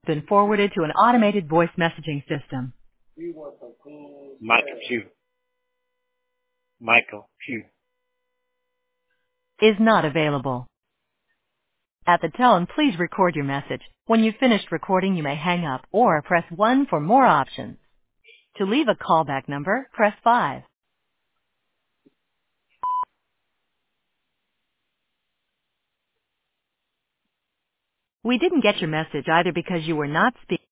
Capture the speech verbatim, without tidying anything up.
Been forwarded to an automated voice messaging system. Michael Pugh. Michael Pugh. Is not available. At the tone, please record your message. When you've finished recording, you may hang up or press one for more options. To leave a callback number, press five. We didn't get your message either because you were not speaking